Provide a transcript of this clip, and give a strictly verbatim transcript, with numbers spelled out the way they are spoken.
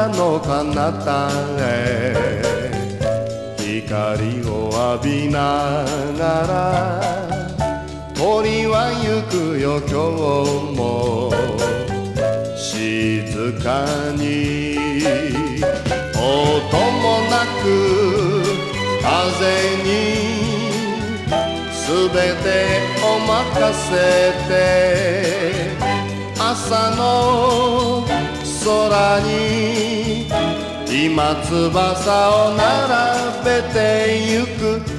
空の彼方へ光を浴びながら鳥は行くよ今日も静かに音もなく風にすべてを任せて朝の空に今翼を並べてゆく